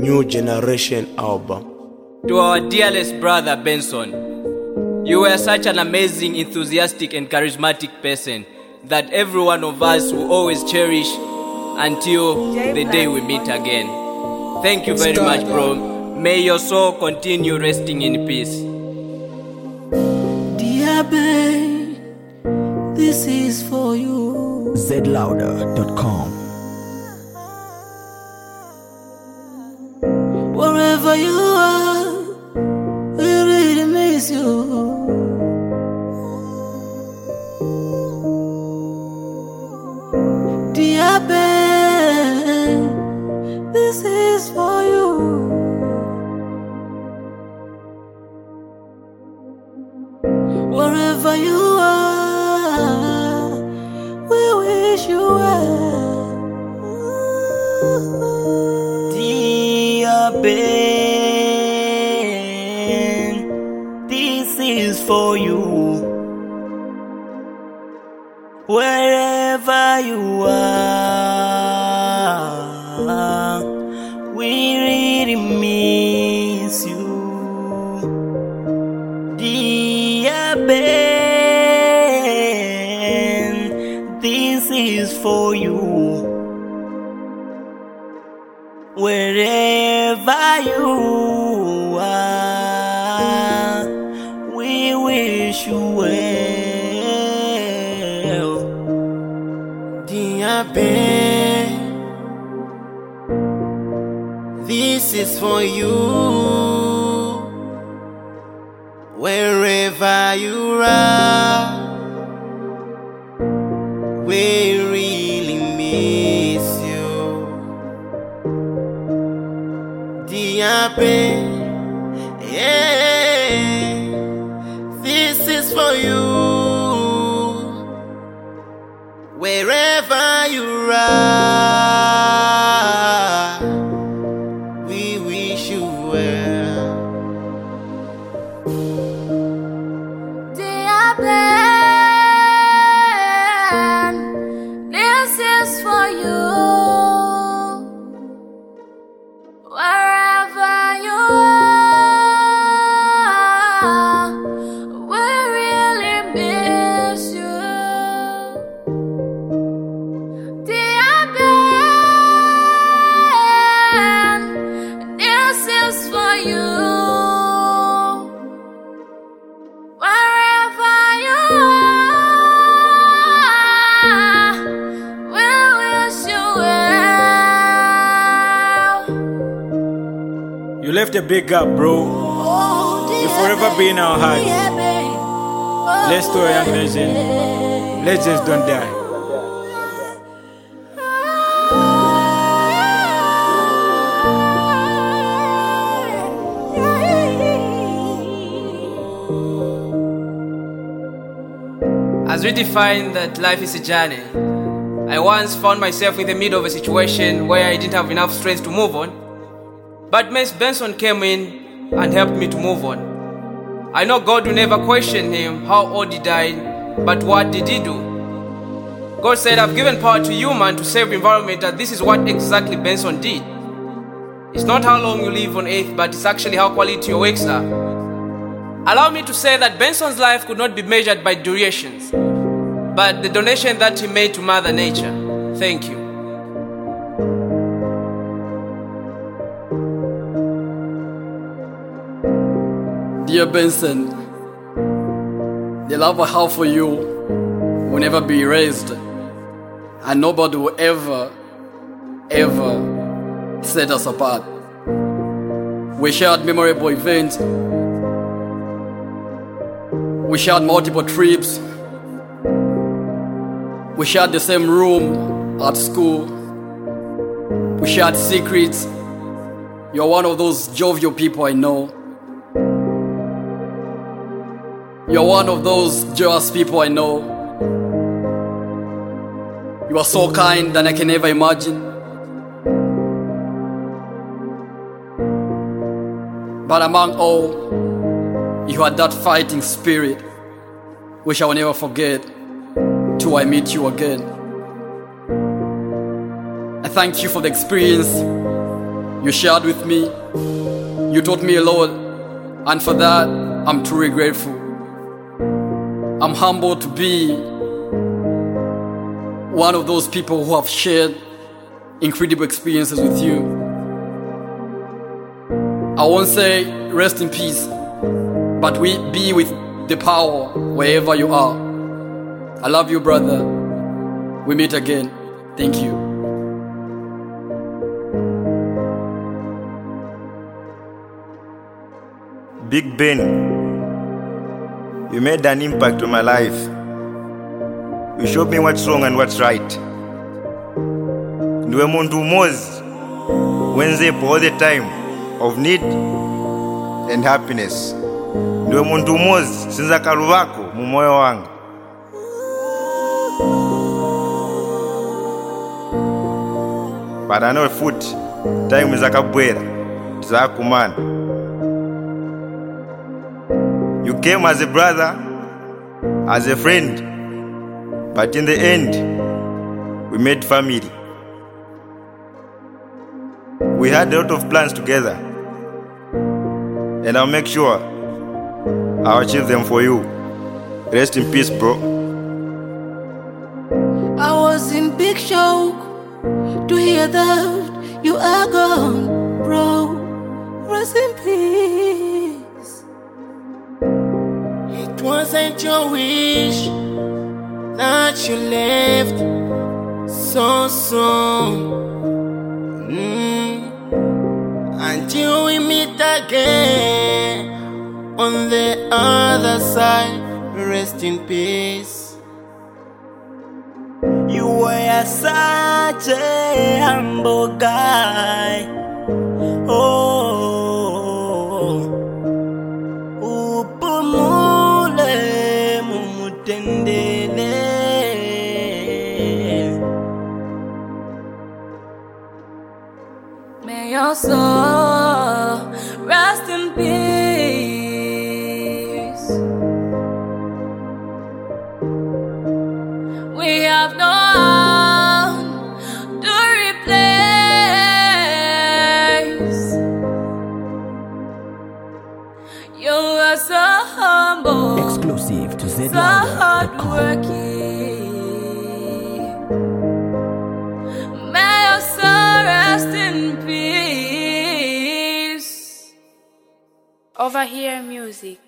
New Generation album. To our dearest brother Benson, you were such an amazing, enthusiastic and charismatic person that every one of us will always cherish until the day we meet again. Thank you very much, bro. May your soul continue resting in peace. Dear babe, this is for you. zlouder.com. Wherever you are, we really miss you. Dear babe, this is for you. Wherever you are, we wish you well. Dear Ben, this is for you. Wherever you are, we really miss you. Dear Ben, this is for you. Wherever you are, we wish you well. Dear Ben, this is for you. Wherever you are, we really miss you. Dear Ben, yeah, this is for you. Wherever you are, we wish you well. Dear Ben, this is for you. Wherever you are, we really miss you. Dear Ben, this is for you. Wherever you are, we wish you well. You left a big gap, bro. You'll forever be in our hearts. Let's do it amazing. Legends don't die. As we define that life is a journey, I once found myself in the middle of a situation where I didn't have enough strength to move on. But Miss Benson came in and helped me to move on. I know God will never question him how old he died, but what did he do? God said, I've given power to you, man, to save the environment, and this is what exactly Benson did. It's not how long you live on earth, but it's actually how quality your works are. Allow me to say that Benson's life could not be measured by durations, but the donation that he made to Mother Nature. Thank you. Dear Benson, the love I have for you will never be erased, and nobody will ever set us apart. We shared memorable events. We shared multiple trips. We shared the same room at school. We shared secrets. You're one of those jovial people I know. You're one of those joyous people I know. You are so kind than I can ever imagine. But among all, you had that fighting spirit, which I will never forget till I meet you again. I thank you for the experience You shared with me. You taught me a lot, and for that, I'm truly grateful. I'm humbled to be one of those people who have shared incredible experiences with you. I won't say rest in peace, but we be with the power wherever you are. I love you, brother. We meet again. Thank you. Big Ben, you made an impact on my life. You showed me what's wrong and what's right. Ndiwe muntu umozi wenzepo all the time of need and happiness. Ndiwe muntu umozi sinza kaluvako mu moyo wangu. But I know foot time is akabwera tizakumana. You came as a brother, as a friend, but in the end, we made family. We had a lot of plans together, and I'll make sure I'll achieve them for you. Rest in peace, bro. I was in big shock to hear that you are gone, bro. Rest in peace. It wasn't your wish that you left so soon. Until we meet again on the other side. Rest in peace. You were such a humble guy. Oh, upumule mumutendele. May your soul rest in peace. We have no one to replace. You are so humble, Exclusive to so zlouder.com. hardworking. May your soul rest in peace. Overhear music.